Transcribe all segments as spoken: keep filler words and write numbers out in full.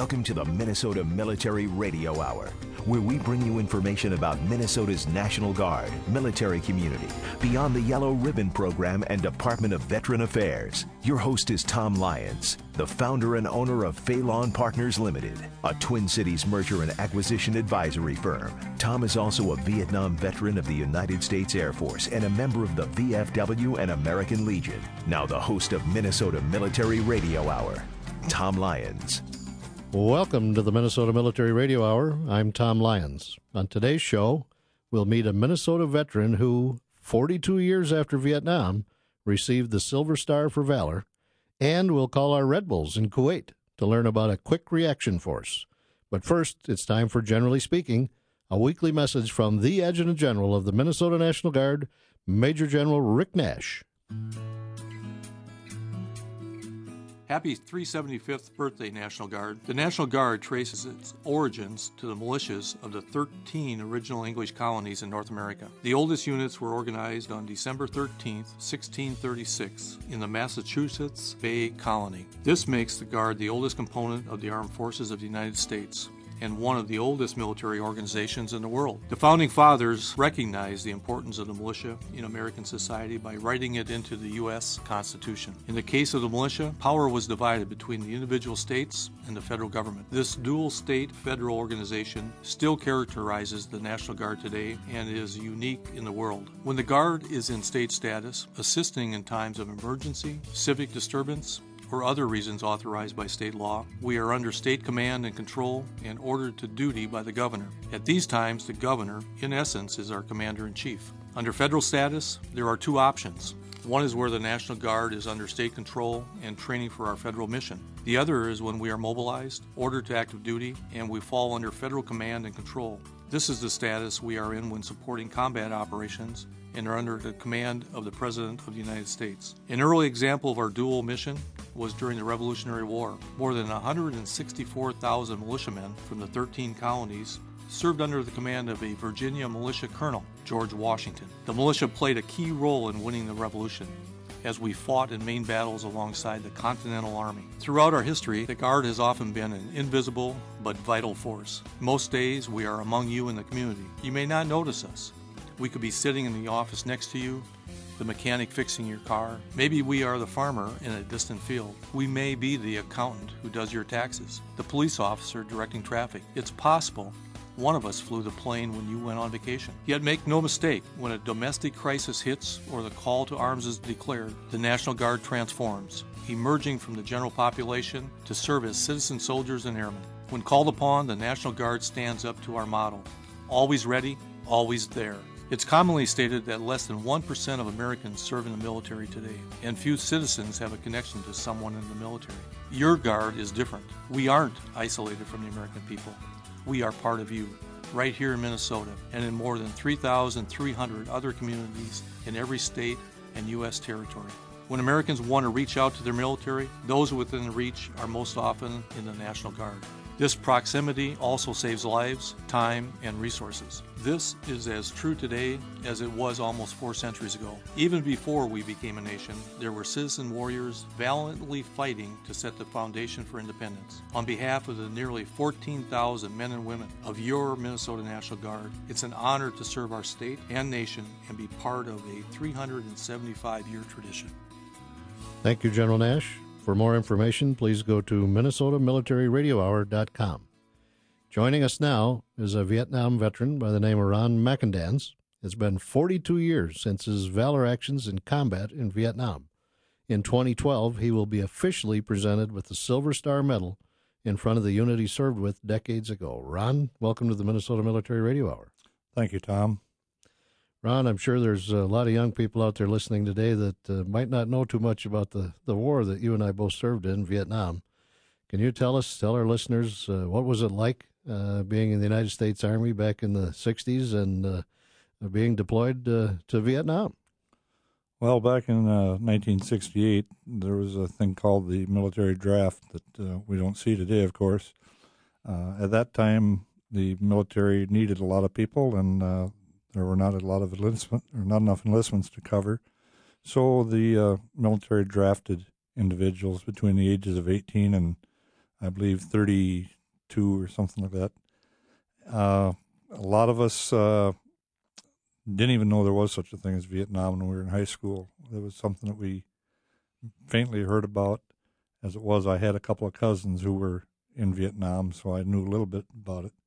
Welcome to the Minnesota Military Radio Hour, where we bring you information about Minnesota's National Guard, military community, Beyond the Yellow Ribbon Program, and Department of Veteran Affairs. Your host is Tom Lyons, the founder and owner of Phelan Partners Limited, a Twin Cities merger and acquisition advisory firm. Tom is also a Vietnam veteran of the United States Air Force and a member of the V F W and American Legion. Now the host of Minnesota Military Radio Hour, Tom Lyons. Welcome to the Minnesota Military Radio Hour. I'm Tom Lyons. On today's show, we'll meet a Minnesota veteran who, forty-two years after Vietnam, received the Silver Star for Valor, and we'll call our Red Bulls in Kuwait to learn about a quick reaction force. But first, it's time for Generally Speaking, a weekly message from the Adjutant General of the Minnesota National Guard, Major General Rick Nash. Happy three hundred seventy-fifth birthday, National Guard. The National Guard traces its origins to the militias of the thirteen original English colonies in North America. The oldest units were organized on December thirteenth, sixteen thirty-six, in the Massachusetts Bay Colony. This makes the Guard the oldest component of the Armed Forces of the United States and one of the oldest military organizations in the world. The Founding Fathers recognized the importance of the militia in American society by writing it into the U S Constitution. In the case of the militia, power was divided between the individual states and the federal government. This dual state federal organization still characterizes the National Guard today and is unique in the world. When the Guard is in state status, assisting in times of emergency, civic disturbance, or other reasons authorized by state law, we are under state command and control and ordered to duty by the governor. At these times, the governor, in essence, is our commander-in-chief. Under federal status, there are two options. One is where the National Guard is under state control and training for our federal mission. The other is when we are mobilized, ordered to active duty, and we fall under federal command and control. This is the status we are in when supporting combat operations and are under the command of the President of the United States. An early example of our dual mission was during the Revolutionary War. More than one hundred sixty-four thousand militiamen from the thirteen colonies served under the command of a Virginia militia colonel, George Washington. The militia played a key role in winning the Revolution, as we fought in main battles alongside the Continental Army. Throughout our history, the Guard has often been an invisible but vital force. Most days, we are among you in the community. You may not notice us. We could be sitting in the office next to you, the mechanic fixing your car. Maybe we are the farmer in a distant field. We may be the accountant who does your taxes, the police officer directing traffic. It's possible one of us flew the plane when you went on vacation. Yet make no mistake, when a domestic crisis hits or the call to arms is declared, the National Guard transforms, emerging from the general population to serve as citizen soldiers and airmen. When called upon, the National Guard stands up to our motto: always ready, always there. It's commonly stated that less than one percent of Americans serve in the military today, and few citizens have a connection to someone in the military. Your Guard is different. We aren't isolated from the American people. We are part of you, right here in Minnesota, and in more than three thousand three hundred other communities in every state and U S territory. When Americans want to reach out to their military, those within reach are most often in the National Guard. This proximity also saves lives, time, and resources. This is as true today as it was almost four centuries ago. Even before we became a nation, there were citizen warriors valiantly fighting to set the foundation for independence. On behalf of the nearly fourteen thousand men and women of your Minnesota National Guard, it's an honor to serve our state and nation and be part of a three hundred seventy-five year tradition. Thank you, General Nash. For more information, please go to Minnesota Military Radio Hour dot com. Joining us now is a Vietnam veteran by the name of Ron McIndanz. It's been forty-two years since his valor actions in combat in Vietnam. In twenty twelve, he will be officially presented with the Silver Star Medal in front of the unit he served with decades ago. Ron, welcome to the Minnesota Military Radio Hour. Thank you, Tom. Ron, I'm sure there's a lot of young people out there listening today that uh, might not know too much about the, the war that you and I both served in, Vietnam. Can you tell us, tell our listeners, uh, what was it like uh, being in the United States Army back in the sixties and uh, being deployed uh, to Vietnam? Well, back in uh, nineteen sixty-eight, there was a thing called the military draft that uh, we don't see today, of course. Uh, at that time, the military needed a lot of people, and uh, there were not a lot of enlistment, or not enough enlistments to cover. So the uh, military drafted individuals between the ages of eighteen and I believe, thirty-two or something like that. Uh, a lot of us uh, didn't even know there was such a thing as Vietnam when we were in high school. It was something that we faintly heard about. As it was, I had a couple of cousins who were in Vietnam, so I knew a little bit about it.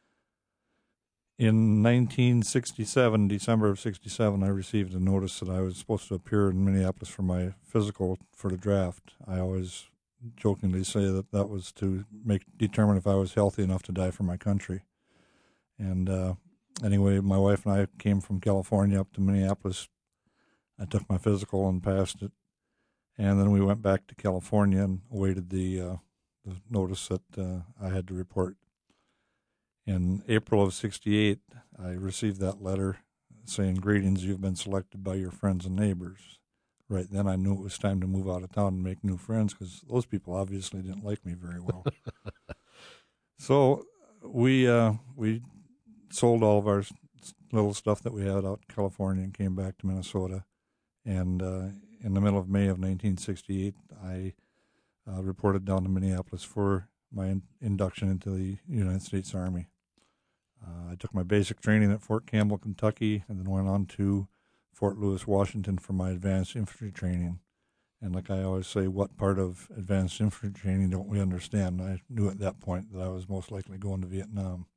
In nineteen sixty-seven, December of sixty-seven, I received a notice that I was supposed to appear in Minneapolis for my physical for the draft. I always jokingly say that that was to make determine if I was healthy enough to die for my country. And uh, anyway, my wife and I came from California up to Minneapolis. I took my physical and passed it. And then we went back to California and awaited the, uh, the notice that uh, I had to report. In April of sixty-eight, I received that letter saying, "Greetings, you've been selected by your friends and neighbors." Right then I knew it was time to move out of town and make new friends, because those people obviously didn't like me very well. So we uh, we sold all of our little stuff that we had out in California and came back to Minnesota. And uh, in the middle of May of nineteen sixty-eight, I uh, reported down to Minneapolis for my in- induction into the United States Army. Uh, I took my basic training at Fort Campbell, Kentucky, and then went on to Fort Lewis, Washington for my advanced infantry training. And like I always say, what part of advanced infantry training don't we understand? I knew at that point that I was most likely going to Vietnam.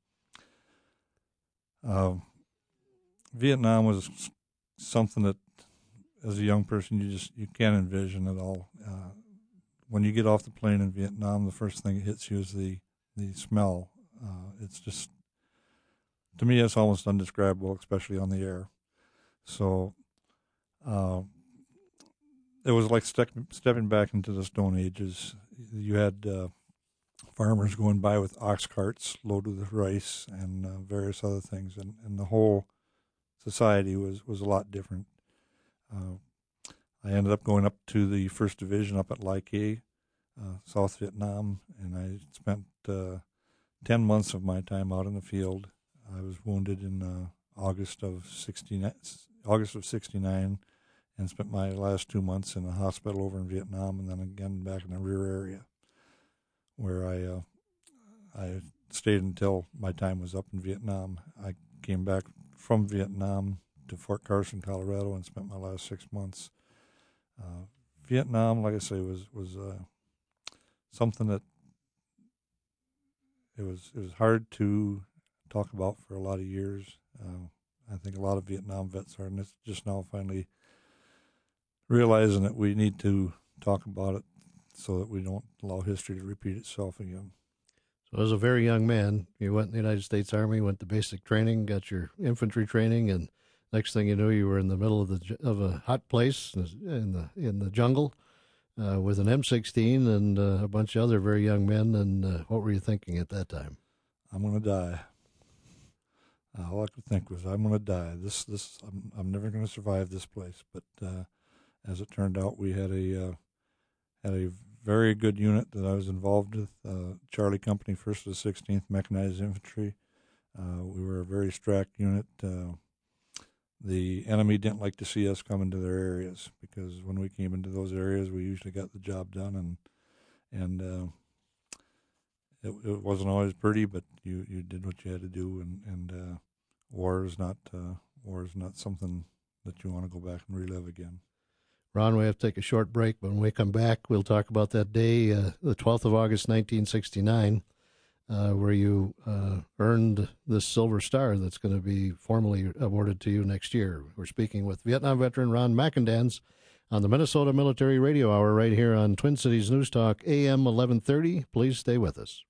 Uh, Vietnam was something that, as a young person, you just you can't envision at all. Uh, when you get off the plane in Vietnam, the first thing that hits you is the, the smell. Uh, it's just, to me, it's almost undescribable, especially on the air. So uh, it was like step, stepping back into the Stone Ages. You had uh, farmers going by with ox carts loaded with rice and uh, various other things, and, and the whole society was, was a lot different. Uh, I ended up going up to the first Division up at Lai Khe, uh, South Vietnam, and I spent uh, ten months of my time out in the field. I was wounded in uh, August of sixty-nine, August of sixty-nine, and spent my last two months in the hospital over in Vietnam, and then again back in the rear area, where I uh, I stayed until my time was up in Vietnam. I came back from Vietnam to Fort Carson, Colorado, and spent my last six months. Uh, Vietnam, like I say, was was uh, something that it was it was hard to talk about for a lot of years. Uh, I think a lot of Vietnam vets are just now finally realizing that we need to talk about it so that we don't allow history to repeat itself again. So as a very young man, you went in the United States Army, went to basic training, got your infantry training, and next thing you knew, you were in the middle of the of a hot place in the in the jungle uh, with an M sixteen and uh, a bunch of other very young men. And uh, what were you thinking at that time? I'm going to die. Uh, all I could think was, I'm going to die. This this I'm I'm never going to survive this place. But uh, as it turned out, we had a uh, had a very good unit that I was involved with, uh, Charlie Company, first of the sixteenth Mechanized Infantry. Uh, we were a very strapped unit. Uh, the enemy didn't like to see us come into their areas, because when we came into those areas, we usually got the job done, and and uh, it, it wasn't always pretty, but you, you did what you had to do, and and uh, war is not uh, war is not something that you want to go back and relive again. Ron, we have to take a short break. When we come back, we'll talk about that day, uh, the twelfth of August, nineteen sixty-nine, uh, where you uh, earned this Silver Star that's going to be formally awarded to you next year. We're speaking with Vietnam veteran Ron McIndanz on the Minnesota Military Radio Hour right here on Twin Cities News Talk, A M eleven thirty. Please stay with us.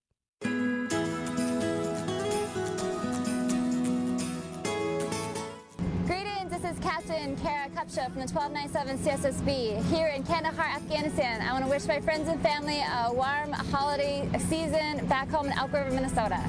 From the twelve ninety-seven C S S B here in Kandahar, Afghanistan. I want to wish my friends and family a warm holiday season back home in Elk River, Minnesota.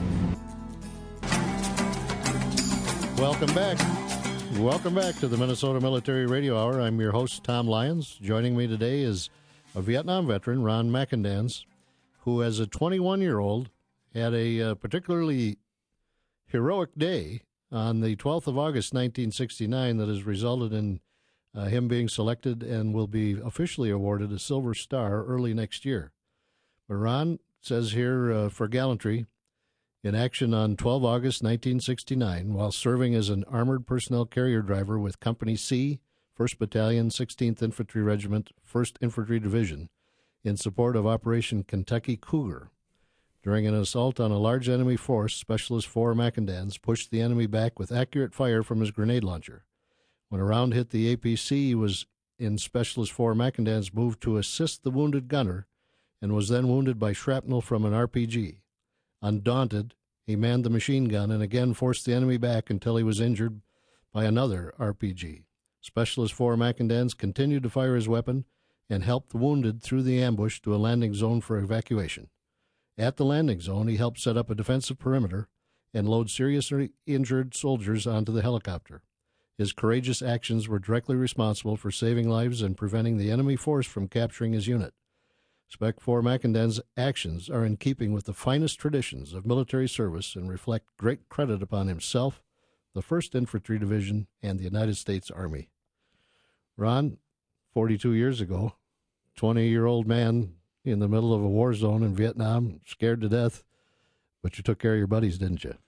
Welcome back. Welcome back to the Minnesota Military Radio Hour. I'm your host, Tom Lyons. Joining me today is a Vietnam veteran, Ron McIndanz, who as a twenty-one-year-old had a uh, particularly heroic day on the twelfth of August, nineteen sixty-nine, that has resulted in Uh, him being selected and will be officially awarded a Silver Star early next year. But Ron, says here uh, for gallantry, in action on the twelfth of August, nineteen sixty-nine, while serving as an armored personnel carrier driver with Company C, first Battalion, sixteenth Infantry Regiment, first Infantry Division, in support of Operation Kentucky Cougar. During an assault on a large enemy force, Specialist four Mackendans pushed the enemy back with accurate fire from his grenade launcher. When a round hit the A P C, he was in Specialist four Mackendans moved to assist the wounded gunner and was then wounded by shrapnel from an R P G. Undaunted, he manned the machine gun and again forced the enemy back until he was injured by another R P G. Specialist four Mackendans continued to fire his weapon and helped the wounded through the ambush to a landing zone for evacuation. At the landing zone, he helped set up a defensive perimeter and load seriously injured soldiers onto the helicopter. His courageous actions were directly responsible for saving lives and preventing the enemy force from capturing his unit. Spec four Mackendan's actions are in keeping with the finest traditions of military service and reflect great credit upon himself, the first Infantry Division, and the United States Army. Ron, forty-two years ago, twenty-year-old man in the middle of a war zone in Vietnam, scared to death, but you took care of your buddies, didn't you?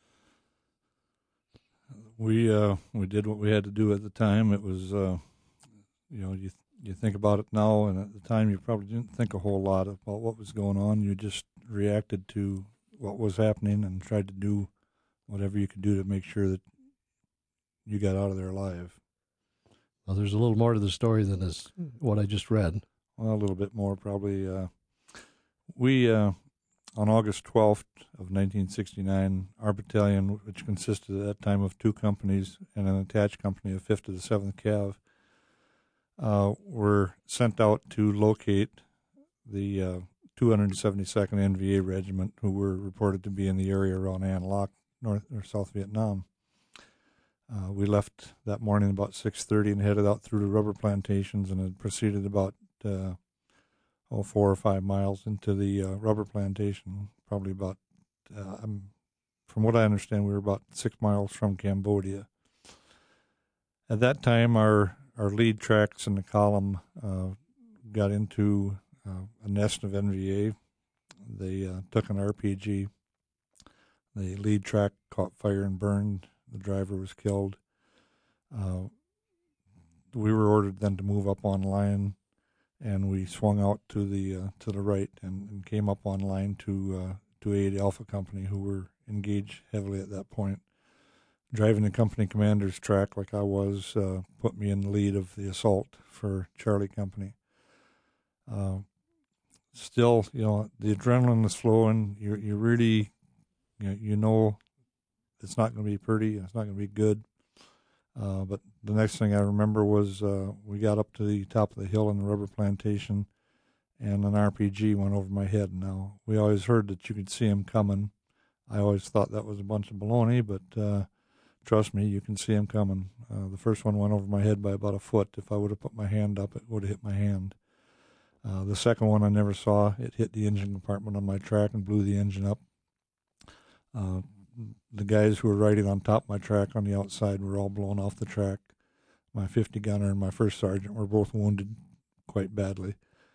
We uh, we did what we had to do at the time. It was, uh, you know, you you think about it now, and at the time you probably didn't think a whole lot about what was going on. You just reacted to what was happening and tried to do whatever you could do to make sure that you got out of there alive. Well, there's a little more to the story than this, what I just read. Well, a little bit more probably. Uh, we, uh, on August twelfth of nineteen sixty-nine, our battalion, which consisted at that time of two companies and an attached company of fifth to the seventh Cav, uh, were sent out to locate the uh, two hundred seventy-second N V A Regiment, who were reported to be in the area around An Loc, North or South Vietnam. Uh, we left that morning about six thirty and headed out through the rubber plantations and had proceeded about uh, oh, four or five miles into the uh, rubber plantation, probably about, uh, um, from what I understand, we were about six miles from Cambodia. At that time, our, our lead tracks in the column uh, got into uh, a nest of N V A. They uh, took an R P G. The lead track caught fire and burned. The driver was killed. Uh, we were ordered then to move up on line, and we swung out to the uh, to the right and, and came up on line to uh, to aid Alpha Company, who were engaged heavily at that point. Driving the company commander's track like I was uh, put me in the lead of the assault for Charlie Company. Uh, still, you know, the adrenaline is flowing. You you really, you know, you know it's not going to be pretty. It's not going to be good. Uh, but the next thing I remember was uh, we got up to the top of the hill in the rubber plantation, and an R P G went over my head. Now, we always heard that you could see him coming. I always thought that was a bunch of baloney, but uh, trust me, you can see him coming. Uh, the first one went over my head by about a foot. If I would have put my hand up, it would have hit my hand. Uh, the second one I never saw. It hit the engine compartment on my track and blew the engine up. Uh, the guys who were riding on top of my track on the outside were all blown off the track. My fifty gunner and my first sergeant were both wounded quite badly.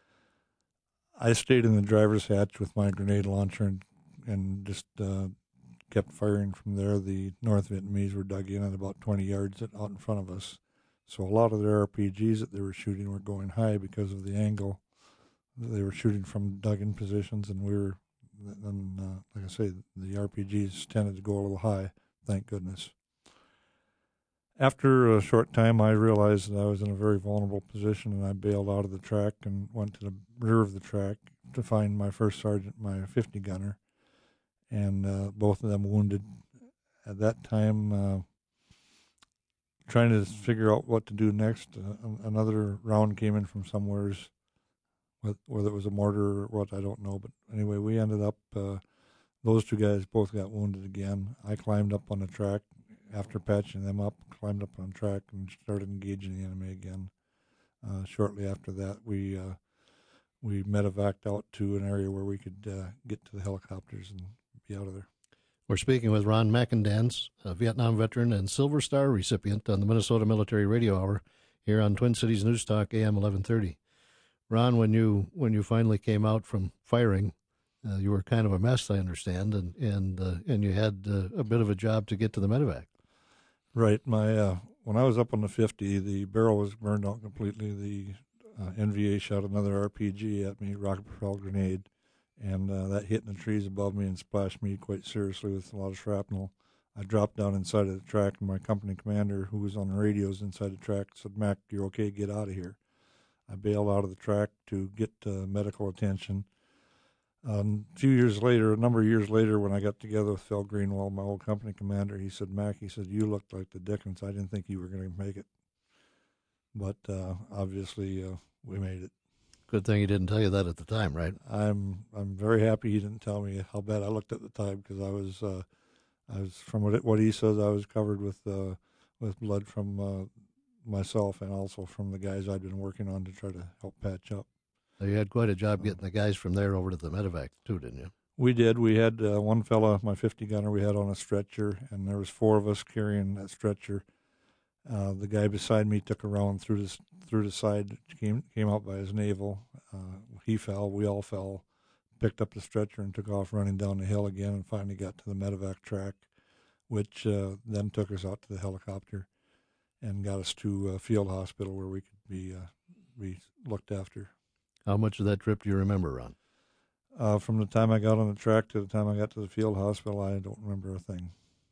I stayed in the driver's hatch with my grenade launcher and, and just uh, kept firing from there. The North Vietnamese were dug in at about twenty yards out in front of us. So a lot of their R P Gs that they were shooting were going high because of the angle. They were shooting from dug-in positions, and we were, and uh, like I say, the R P Gs tended to go a little high, thank goodness. After a short time, I realized that I was in a very vulnerable position, and I bailed out of the track and went to the rear of the track to find my first sergeant, my fifty gunner, and uh, both of them wounded. At that time, uh, trying to figure out what to do next, uh, another round came in from somewheres, whether it was a mortar or what, I don't know. But anyway, we ended up, uh, those two guys both got wounded again. I climbed up on the track after patching them up, climbed up on track and started engaging the enemy again. Uh, shortly after that, we uh, we medevaced out to an area where we could uh, get to the helicopters and be out of there. We're speaking with Ron Mackendans, a Vietnam veteran and Silver Star recipient on the Minnesota Military Radio Hour here on Twin Cities News Talk A M eleven thirty. Ron, when you when you finally came out from firing, Uh, you were kind of a mess, I understand, and and uh, and you had uh, a bit of a job to get to the medevac. Right. My uh, when I was up on the fifty, the barrel was burned out completely. The uh, N V A shot another R P G at me, rocket-propelled grenade, and uh, that hit in the trees above me and splashed me quite seriously with a lot of shrapnel. I dropped down inside of the track, and my company commander, who was on the radios inside the track, said, "Mac, you're okay, get out of here." I bailed out of the track to get uh, medical attention. Um, a few years later, a number of years later, when I got together with Phil Greenwald, my old company commander, he said, "Mac," he said, "you looked like the Dickens. I didn't think you were going to make it." But uh, obviously, uh, we made it. Good thing he didn't tell you that at the time, right? I'm I'm very happy he didn't tell me how bad I looked at the time, because I was uh, I was from what it, what he says, I was covered with uh, with blood from uh, myself and also from the guys I'd been working on to try to help patch up. So you had quite a job getting the guys from there over to the medevac too, didn't you? We did. We had uh, one fella, my fifty gunner, we had on a stretcher, and there was four of us carrying that stretcher. Uh, the guy beside me took a round through the through the side, came came out by his navel. Uh, he fell. We all fell. Picked up the stretcher and took off running down the hill again, and finally got to the medevac track, which uh, then took us out to the helicopter and got us to a field hospital where we could be uh, be looked after. How much of that trip do you remember, Ron? Uh, from the time I got on the track to the time I got to the field hospital, I don't remember a thing.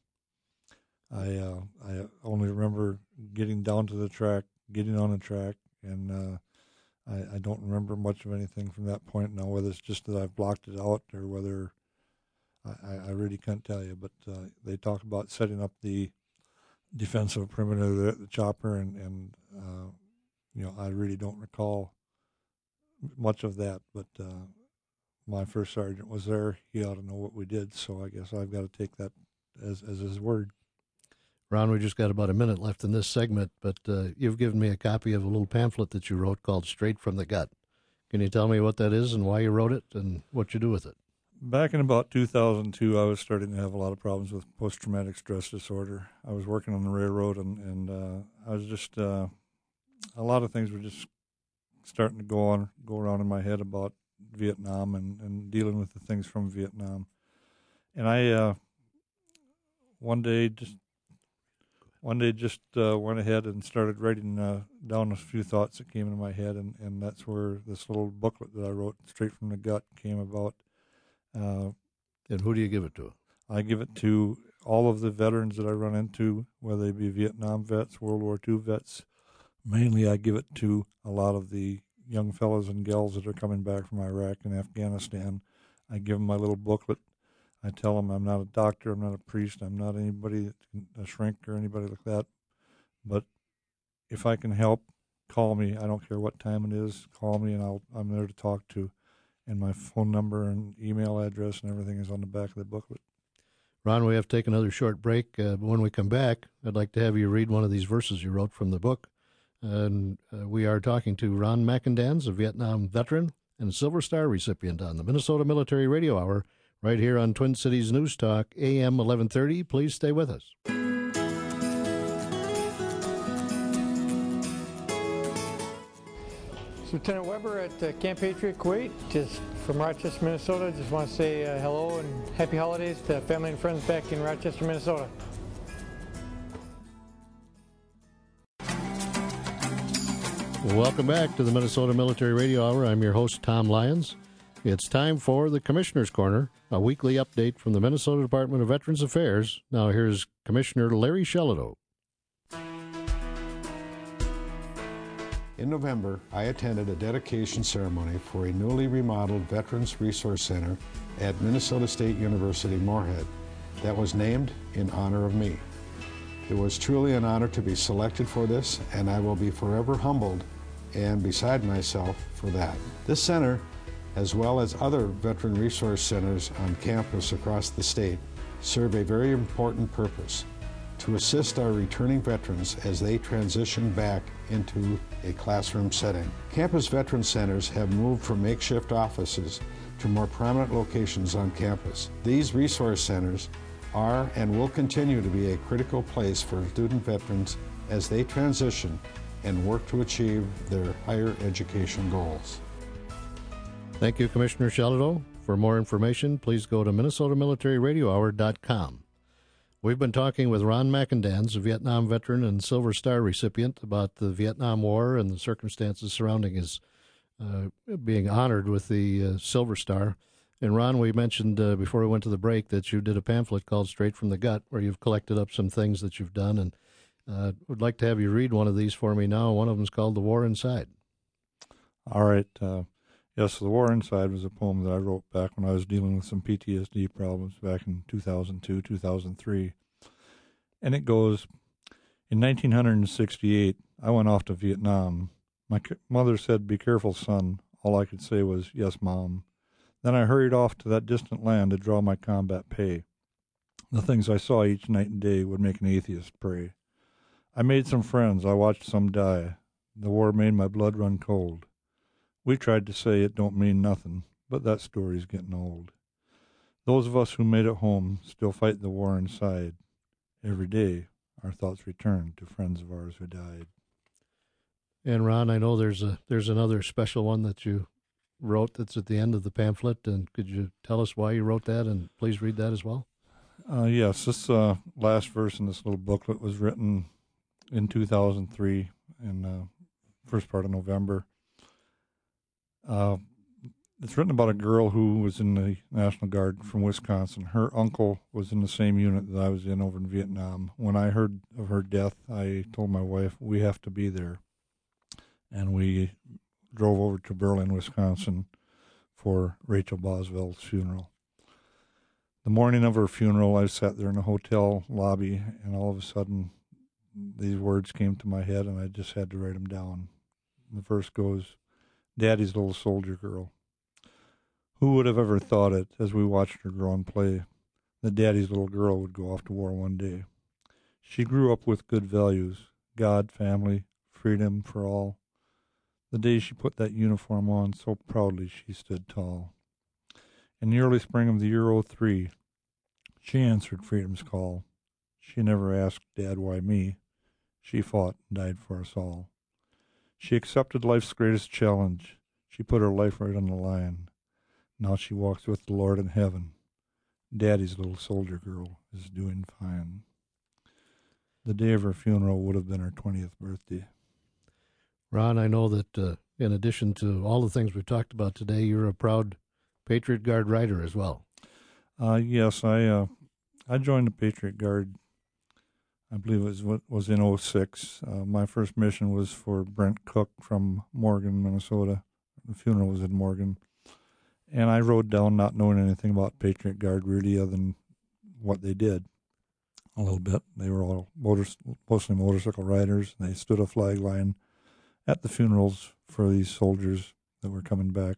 I uh, I only remember getting down to the track, getting on the track, and uh, I, I don't remember much of anything from that point now, whether it's just that I've blocked it out or whether I, I really can't tell you. But uh, they talk about setting up the defensive perimeter there at the chopper, and, and uh, you know, I really don't recall much of that, but uh, my first sergeant was there. He ought to know what we did, so I guess I've got to take that as as his word. Ron, we just got about a minute left in this segment, but uh, you've given me a copy of a little pamphlet that you wrote called Straight from the Gut. Can you tell me what that is and why you wrote it and what you do with it? Back in about two thousand two, I was starting to have a lot of problems with post-traumatic stress disorder. I was working on the railroad, and, and uh, I was just, uh, a lot of things were just starting to go on, go around in my head about Vietnam and, and dealing with the things from Vietnam. And I, uh, one day just, one day just uh, went ahead and started writing uh, down a few thoughts that came into my head, and, and that's where this little booklet that I wrote, Straight from the Gut, came about. Uh, and who do you give it to? I give it to all of the veterans that I run into, whether they be Vietnam vets, World War Two vets. Mainly I give it to a lot of the young fellas and gals that are coming back from Iraq and Afghanistan. I give them my little booklet. I tell them I'm not a doctor, I'm not a priest, I'm not anybody, a shrink or anybody like that. But if I can help, call me. I don't care what time it is. Call me, and I'll, I'm there to talk to. And my phone number and email address and everything is on the back of the booklet. Ron, we have to take another short break. Uh, but when we come back, I'd like to have you read one of these verses you wrote from the book. And uh, we are talking to Ron McIndans, a Vietnam veteran and Silver Star recipient on the Minnesota Military Radio Hour, right here on Twin Cities News Talk, A M eleven thirty. Please stay with us. Lieutenant Weber at uh, Camp Patriot, Kuwait, just from Rochester, Minnesota. Just want to say uh, hello and happy holidays to family and friends back in Rochester, Minnesota. Welcome back to the Minnesota Military Radio Hour. I'm your host, Tom Lyons. It's time for the Commissioner's Corner, a weekly update from the Minnesota Department of Veterans Affairs. Now here's Commissioner Larry Shelito. In November, I attended a dedication ceremony for a newly remodeled Veterans Resource Center at Minnesota State University, Moorhead, that was named in honor of me. It was truly an honor to be selected for this, and I will be forever humbled and beside myself for that. This center, as well as other veteran resource centers on campus across the state, serve a very important purpose: to assist our returning veterans as they transition back into a classroom setting. Campus veteran centers have moved from makeshift offices to more prominent locations on campus. These resource centers are and will continue to be a critical place for student veterans as they transition and work to achieve their higher education goals. Thank you, Commissioner Shelito. For more information, please go to Minnesota Military Radio Hour dot com. We've been talking with Ron McIndans, a Vietnam veteran and Silver Star recipient, about the Vietnam War and the circumstances surrounding his uh, being honored with the uh, Silver Star. And Ron, we mentioned uh, before we went to the break that you did a pamphlet called Straight from the Gut, where you've collected up some things that you've done, and uh, would like to have you read one of these for me now. One of them is called The War Inside. All right. Uh, yes, The War Inside was a poem that I wrote back when I was dealing with some P T S D problems back in two thousand two, two thousand three. And it goes, in nineteen sixty-eight, I went off to Vietnam. My mother said, "Be careful, son." All I could say was, "Yes, Mom." Then I hurried off to that distant land to draw my combat pay. The things I saw each night and day would make an atheist pray. I made some friends, I watched some die. The war made my blood run cold. We tried to say it don't mean nothing, but that story's getting old. Those of us who made it home still fight the war inside. Every day, our thoughts return to friends of ours who died. And Ron, I know there's a there's another special one that you wrote that's at the end of the pamphlet, and could you tell us why you wrote that, and please read that as well? Uh, yes, this uh, last verse in this little booklet was written in two thousand three, in the uh, first part of November. Uh, it's written about a girl who was in the National Guard from Wisconsin. Her uncle was in the same unit that I was in over in Vietnam. When I heard of her death, I told my wife, we have to be there. And we drove over to Berlin, Wisconsin for Rachel Boswell's funeral. The morning of her funeral, I sat there in a hotel lobby, and all of a sudden, these words came to my head, and I just had to write them down. The first goes, "Daddy's little soldier girl." Who would have ever thought it, as we watched her grow and play, that Daddy's little girl would go off to war one day? She grew up with good values, God, family, freedom for all. The day she put that uniform on, so proudly she stood tall. In the early spring of the year oh three, she answered freedom's call. She never asked, Dad, why me? She fought and died for us all. She accepted life's greatest challenge. She put her life right on the line. Now she walks with the Lord in heaven. Daddy's little soldier girl is doing fine. The day of her funeral would have been her twentieth birthday. Ron, I know that uh, in addition to all the things we've talked about today, you're a proud Patriot Guard rider as well. Uh, yes, I uh, I joined the Patriot Guard, I believe it was, was in oh six. Uh, my first mission was for Brent Cook from Morgan, Minnesota. The funeral was in Morgan. And I rode down not knowing anything about Patriot Guard really other than what they did a little bit. They were all motor, mostly motorcycle riders. They stood a flag line at the funerals for these soldiers that were coming back.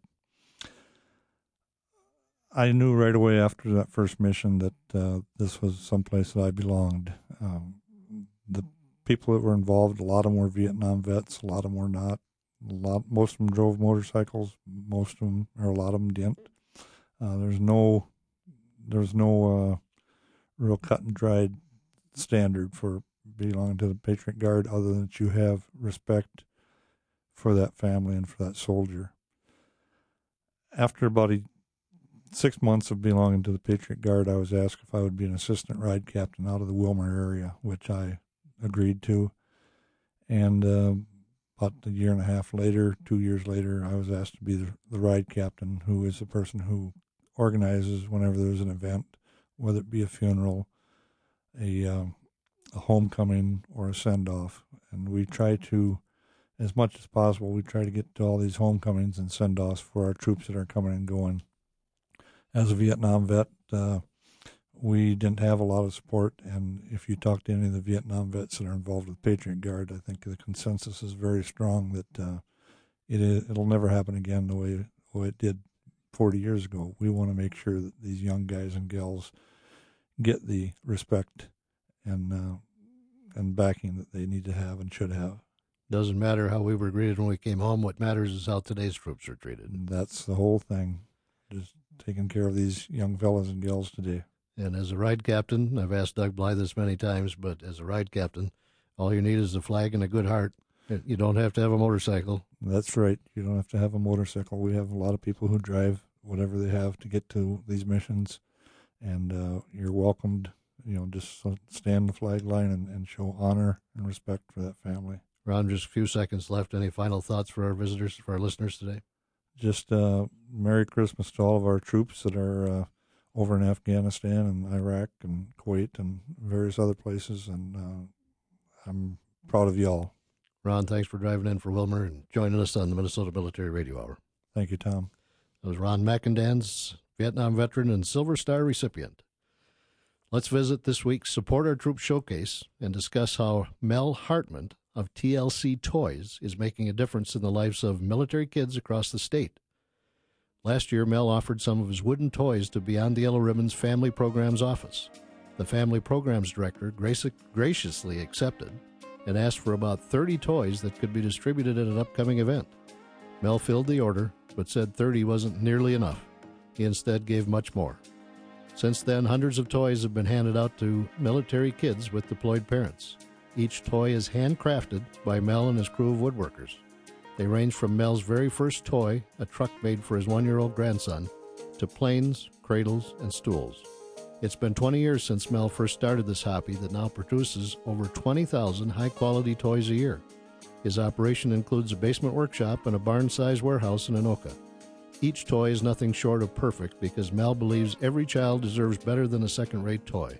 I knew right away after that first mission that uh, this was someplace that I belonged. Um, the people that were involved, a lot of them were Vietnam vets, a lot of them were not. A lot, most of them drove motorcycles. Most of them, or a lot of them, didn't. Uh, there's no, there's no uh, real cut and dried standard for belonging to the Patriot Guard, other than that you have respect for that family and for that soldier. After about a, six months of belonging to the Patriot Guard, I was asked if I would be an assistant ride captain out of the Wilmer area, which I agreed to. And uh, about a year and a half later, two years later, I was asked to be the, the ride captain, who is the person who organizes whenever there's an event, whether it be a funeral, a, um, a homecoming, or a send-off. And we try to, as much as possible, we try to get to all these homecomings and send-offs for our troops that are coming and going. As a Vietnam vet, uh, we didn't have a lot of support, and if you talk to any of the Vietnam vets that are involved with Patriot Guard, I think the consensus is very strong that uh, it is, it'll never happen again the way, the way it did forty years ago. We want to make sure that these young guys and gals get the respect and uh, and backing that they need to have and should have. Doesn't matter how we were greeted when we came home. What matters is how today's troops are treated. And that's the whole thing, just taking care of these young fellas and gals today. And as a ride captain, I've asked Doug Bly this many times, but as a ride captain, all you need is a flag and a good heart. You don't have to have a motorcycle. That's right. You don't have to have a motorcycle. We have a lot of people who drive whatever they have to get to these missions. And uh, you're welcomed, you know, just stand the flag line and, and show honor and respect for that family. Ron, just a few seconds left. Any final thoughts for our visitors, for our listeners today? Just uh, Merry Christmas to all of our troops that are uh, over in Afghanistan and Iraq and Kuwait and various other places. And uh, I'm proud of you all. Ron, thanks for driving in for Wilmer and joining us on the Minnesota Military Radio Hour. Thank you, Tom. That was Ron McIndans, Vietnam veteran and Silver Star recipient. Let's visit this week's Support Our Troops Showcase and discuss how Mel Hartman of T L C Toys is making a difference in the lives of military kids across the state. Last year, Mel offered some of his wooden toys to Beyond the Yellow Ribbon's Family Programs office. The Family Programs Director grac- graciously accepted and asked for about thirty toys that could be distributed at an upcoming event. Mel filled the order, but said thirty wasn't nearly enough. He instead gave much more. Since then, hundreds of toys have been handed out to military kids with deployed parents. Each toy is handcrafted by Mel and his crew of woodworkers. They range from Mel's very first toy, a truck made for his one-year-old grandson, to planes, cradles, and stools. It's been twenty years since Mel first started this hobby that now produces over twenty thousand high-quality toys a year. His operation includes a basement workshop and a barn-sized warehouse in Anoka. Each toy is nothing short of perfect because Mel believes every child deserves better than a second-rate toy.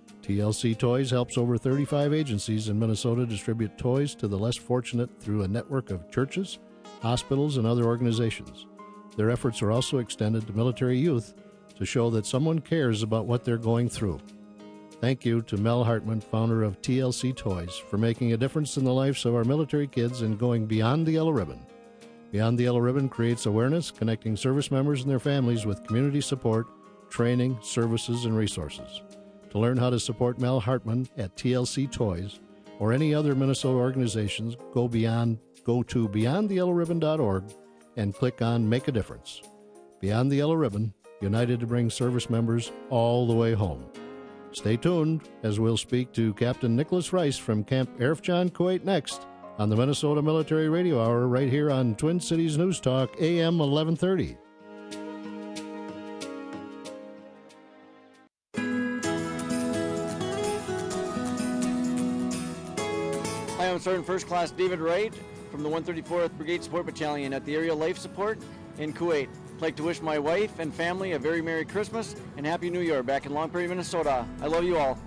T L C Toys helps over thirty-five agencies in Minnesota distribute toys to the less fortunate through a network of churches, hospitals, and other organizations. Their efforts are also extended to military youth to show that someone cares about what they're going through. Thank you to Mel Hartman, founder of T L C Toys, for making a difference in the lives of our military kids and going beyond the yellow ribbon. Beyond the Yellow Ribbon creates awareness, connecting service members and their families with community support, training, services, and resources. To learn how to support Mel Hartman at T L C Toys or any other Minnesota organizations, go beyond go to beyond the yellow ribbon dot org and click on Make a Difference. Beyond the Yellow Ribbon, united to bring service members all the way home. Stay tuned as we'll speak to Captain Nicholas Rice from Camp Arifjan, Kuwait next on the Minnesota Military Radio Hour right here on Twin Cities News Talk, A M eleven thirty. Hi, I'm Sergeant First Class David Wright from the one thirty-fourth Brigade Support Battalion at the Area Life Support in Kuwait. I'd like to wish my wife and family a very Merry Christmas and Happy New Year back in Long Prairie, Minnesota. I love you all.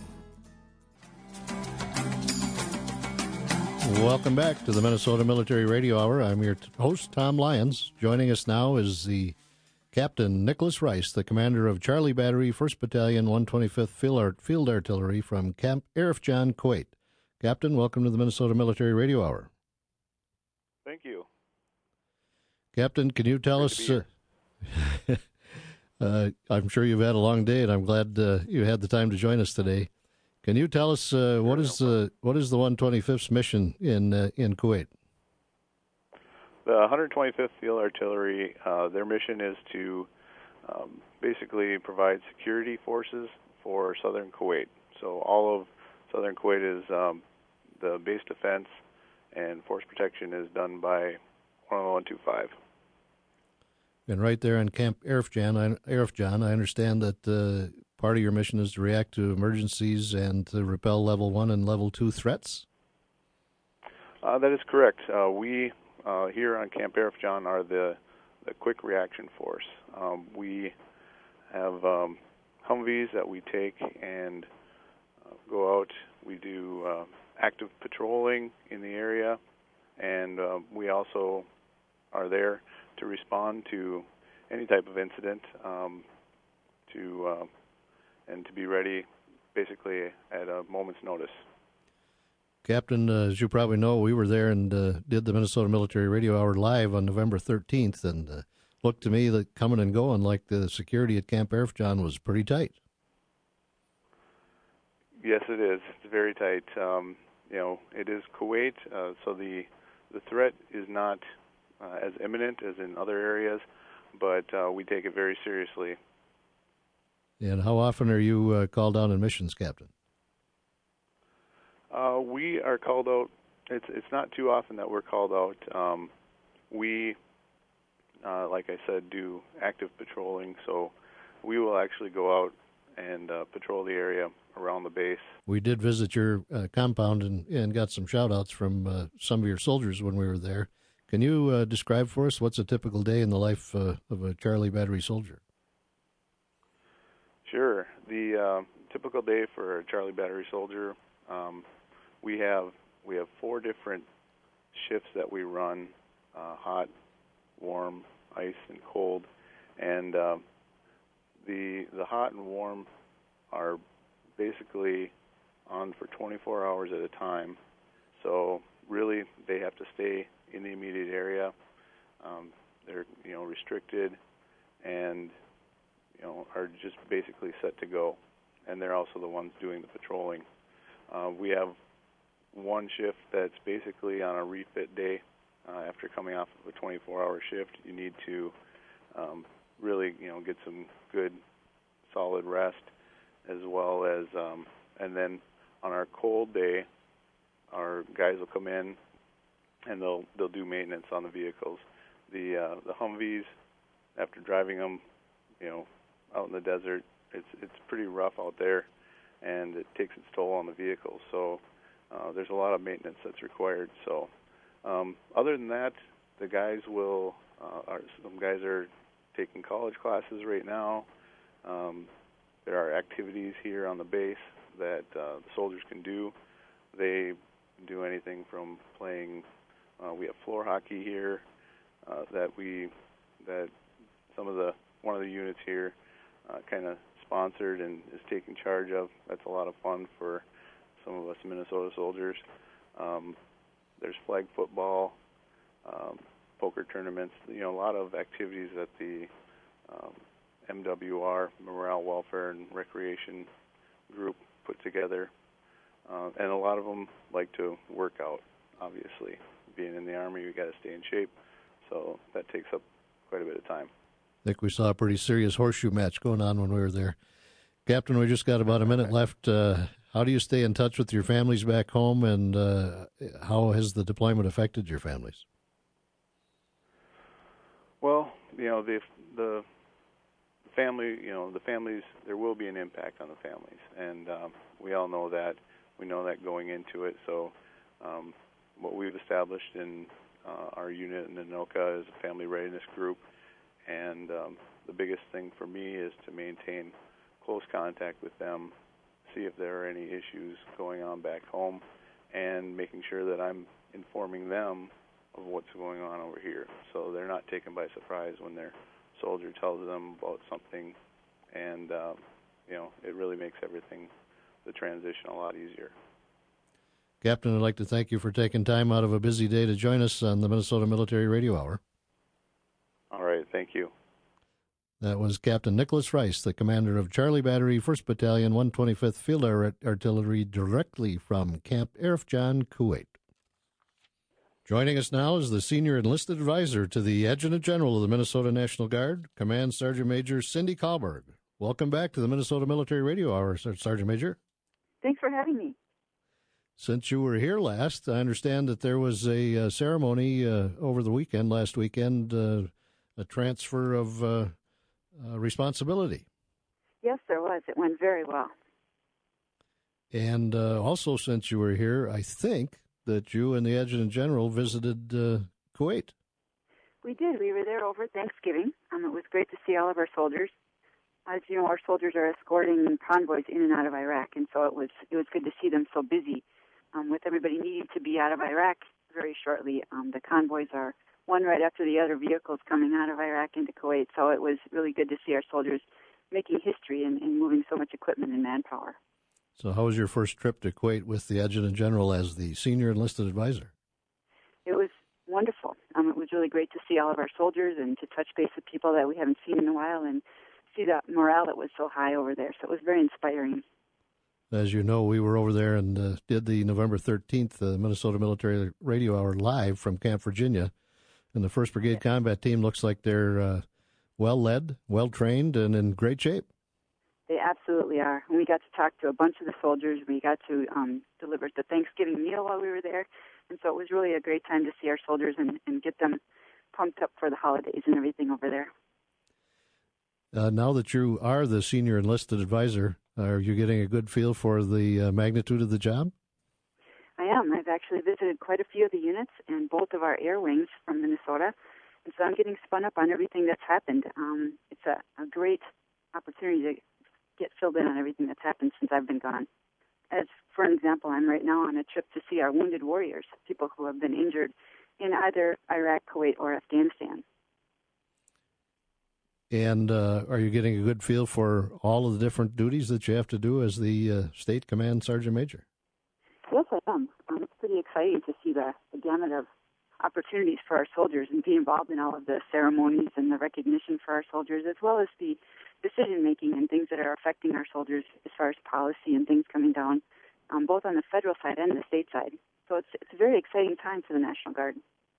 Welcome back to the Minnesota Military Radio Hour. I'm your host, Tom Lyons. Joining us now is the Captain Nicholas Rice, the commander of Charlie Battery, first Battalion, one twenty-fifth Field Artillery from Camp Arifjan, Kuwait. Captain, welcome to the Minnesota Military Radio Hour. Thank you. Captain, can you tell Great us... Uh, uh, I'm sure you've had a long day, and I'm glad uh, you had the time to join us today. Can you tell us uh, what is the what is the one twenty-fifth's mission in uh, in Kuwait? The one twenty-fifth Field Artillery, uh, their mission is to um, basically provide security forces for southern Kuwait. So all of southern Kuwait is um, the base defense, and force protection is done by one twenty-five. And right there on Camp Arifjan, I, Arifjan, I understand that uh, part of your mission is to react to emergencies and to repel level one and level two threats? Uh, that is correct. Uh, we uh, here on Camp Arifjan are the, the quick reaction force. Um, we have um, Humvees that we take and uh, go out. We do uh, active patrolling in the area, and uh, we also are there to respond to any type of incident, um, to uh, and to be ready basically at a moment's notice. Captain, uh, as you probably know, we were there and uh, did the Minnesota Military Radio Hour live on November thirteenth, and uh, looked to me that coming and going like the security at Camp Arifjan was pretty tight. Yes, it is. It's very tight. Um, you know, it is Kuwait, uh, so the the threat is not uh, as imminent as in other areas, but uh, we take it very seriously. And how often are you uh, called out on missions, Captain? Uh, we are called out. It's it's not too often that we're called out. Um, we uh, like I said, do active patrolling. So we will actually go out and uh, patrol the area around the base. We did visit your uh, compound and, and got some shout-outs from uh, some of your soldiers when we were there. Can you uh, describe for us what's a typical day in the life uh, of a Charlie Battery soldier? Sure. The uh, typical day for a Charlie Battery soldier, um, we have we have four different shifts that we run: uh, hot, warm, ice, and cold. And uh, the the hot and warm are basically on for twenty-four hours at a time. So really, they have to stay in the immediate area. Um, they're you know restricted, and you know are just basically set to go. And they're also the ones doing the patrolling. Uh, we have one shift that's basically on a refit day. Uh, after coming off of a twenty-four hour shift, you need to um, really you know get some good, solid rest, as well as um, and then on our cold day, our guys will come in and they'll they'll do maintenance on the vehicles. The uh, the Humvees, after driving them, you know, out in the desert, it's it's pretty rough out there, and it takes its toll on the vehicles. So uh, there's a lot of maintenance that's required. So um, other than that, the guys will. Uh, are, some guys are taking college classes right now. Um, there are activities here on the base that uh, the soldiers can do. They do anything from playing. Uh, we have floor hockey here uh, that we that some of the one of the units here uh, kind of sponsored and is taking charge of. That's a lot of fun for some of us Minnesota soldiers. Um, there's flag football, um, poker tournaments. You know, a lot of activities that the um, M W R, Morale, Welfare, and Recreation group put together. Uh, and a lot of them like to work out, obviously. Being in the Army, you got to stay in shape, so that takes up quite a bit of time. I think we saw a pretty serious horseshoe match going on when we were there. Captain, we just got about a minute left. Uh, how do you stay in touch with your families back home, and uh, how has the deployment affected your families? Well, you know, the the family, you know, the families, there will be an impact on the families, and um, we all know that. We know that going into it. So um, what we've established in uh, our unit in Anoka is a family readiness group, and um, the biggest thing for me is to maintain close contact with them, see if there are any issues going on back home, and making sure that I'm informing them of what's going on over here, so they're not taken by surprise when their soldier tells them about something, and uh, you know, it really makes everything, the transition, a lot easier. Captain, I'd like to thank you for taking time out of a busy day to join us on the Minnesota Military Radio Hour. All right, thank you. That was Captain Nicholas Rice, the commander of Charlie Battery, first Battalion, one hundred twenty-fifth Field Artillery, directly from Camp Arifjan, Kuwait. Joining us now is the Senior Enlisted Advisor to the Adjutant General of the Minnesota National Guard, Command Sergeant Major Cindy Kahlberg. Welcome back to the Minnesota Military Radio Hour, Sergeant Major. Thanks for having me. Since you were here last, I understand that there was a uh, ceremony uh, over the weekend, last weekend, uh, a transfer of uh, uh, responsibility. Yes, there was. It went very well. And uh, also, since you were here, I think that you and the Adjutant General visited uh, Kuwait. We did. We were there over Thanksgiving. Um, it was great to see all of our soldiers. As you know, our soldiers are escorting convoys in and out of Iraq, and so it was it was good to see them so busy. Um, with everybody needing to be out of Iraq very shortly, um, the convoys are one right after the other vehicles coming out of Iraq into Kuwait, so it was really good to see our soldiers making history and, and moving so much equipment and manpower. So how was your first trip to Kuwait with the Adjutant General as the Senior Enlisted Advisor? It was wonderful. Um, it was really great to see all of our soldiers and to touch base with people that we haven't seen in a while and see the morale that was so high over there. So it was very inspiring. As you know, we were over there and uh, did the November thirteenth uh, Minnesota Military Radio Hour live from Camp Virginia. And the first Brigade yes. Combat Team looks like they're uh, well-led, well-trained, and in great shape. They absolutely are. And we got to talk to a bunch of the soldiers. We got to um, deliver the Thanksgiving meal while we were there. And so it was really a great time to see our soldiers and, and get them pumped up for the holidays and everything over there. Uh, now that you are the senior enlisted advisor, are you getting a good feel for the uh, magnitude of the job? I am. I've actually visited quite a few of the units and both of our air wings from Minnesota, and so I'm getting spun up on everything that's happened. Um, it's a, a great opportunity to get filled in on everything that's happened since I've been gone. As, for an example, I'm right now on a trip to see our wounded warriors, people who have been injured in either Iraq, Kuwait, or Afghanistan. And uh, are you getting a good feel for all of the different duties that you have to do as the uh, State Command Sergeant Major? Yes, I am. Um, it's pretty exciting to see the, the gamut of opportunities for our soldiers and be involved in all of the ceremonies and the recognition for our soldiers, as well as the decision-making and things that are affecting our soldiers as far as policy and things coming down, um, both on the federal side and the state side. So it's, it's a very exciting time for the National Guard.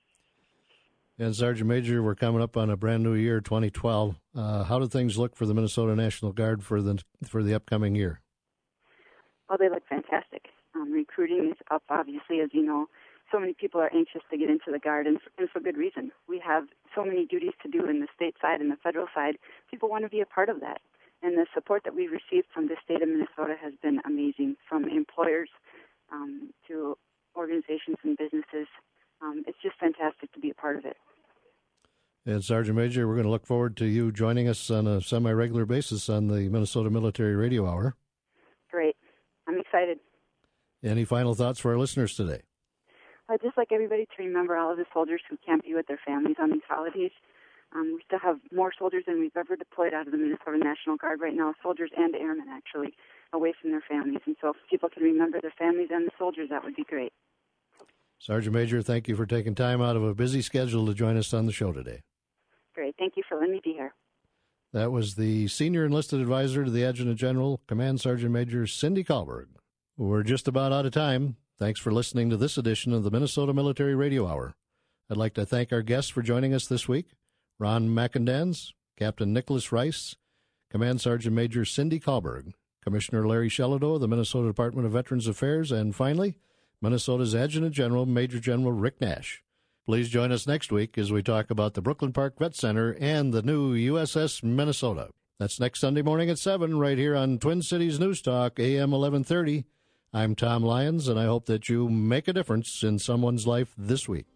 And Sergeant Major, we're coming up on a brand new year, twenty twelve. Uh, how do things look for the Minnesota National Guard for the for the upcoming year? Well, they look fantastic. Um, recruiting is up, obviously, as you know. So many people are anxious to get into the Guard, and, and for good reason. We have so many duties to do in the state side and the federal side. People want to be a part of that. And the support that we've received from the state of Minnesota has been amazing, from employers um, to organizations and businesses. Um, it's just fantastic to be a part of it. And Sergeant Major, we're going to look forward to you joining us on a semi-regular basis on the Minnesota Military Radio Hour. Great. I'm excited. Any final thoughts for our listeners today? I'd just like everybody to remember all of the soldiers who can't be with their families on these holidays. Um, we still have more soldiers than we've ever deployed out of the Minnesota National Guard right now, soldiers and airmen, actually, away from their families. And so if people can remember their families and the soldiers, that would be great. Sergeant Major, thank you for taking time out of a busy schedule to join us on the show today. Great. Thank you for letting me be here. That was the Senior Enlisted Advisor to the Adjutant General, Command Sergeant Major Cindy Kahlberg. We're just about out of time. Thanks for listening to this edition of the Minnesota Military Radio Hour. I'd like to thank our guests for joining us this week, Ron McIndans, Captain Nicholas Rice, Command Sergeant Major Cindy Kahlberg, Commissioner Larry Shelado of the Minnesota Department of Veterans Affairs, and finally, Minnesota's Adjutant General, Major General Rick Nash. Please join us next week as we talk about the Brooklyn Park Vet Center and the new U S S Minnesota. That's next Sunday morning at seven right here on Twin Cities News Talk, A M eleven thirty. I'm Tom Lyons, and I hope that you make a difference in someone's life this week.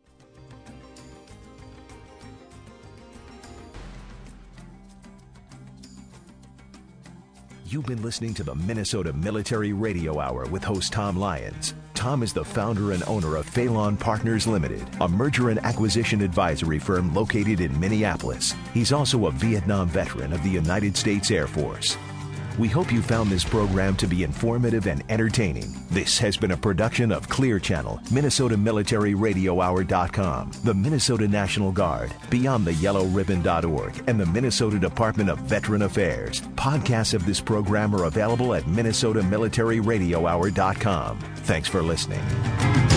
You've been listening to the Minnesota Military Radio Hour with host Tom Lyons. Tom is the founder and owner of Phelan Partners Limited, a merger and acquisition advisory firm located in Minneapolis. He's also a Vietnam veteran of the United States Air Force. We hope you found this program to be informative and entertaining. This has been a production of Clear Channel, Minnesota Military Radio Hour dot com, the Minnesota National Guard, Beyond the Yellow Ribbon dot org, and the Minnesota Department of Veteran Affairs. Podcasts of this program are available at Minnesota Military Radio Hour dot com. Thanks for listening.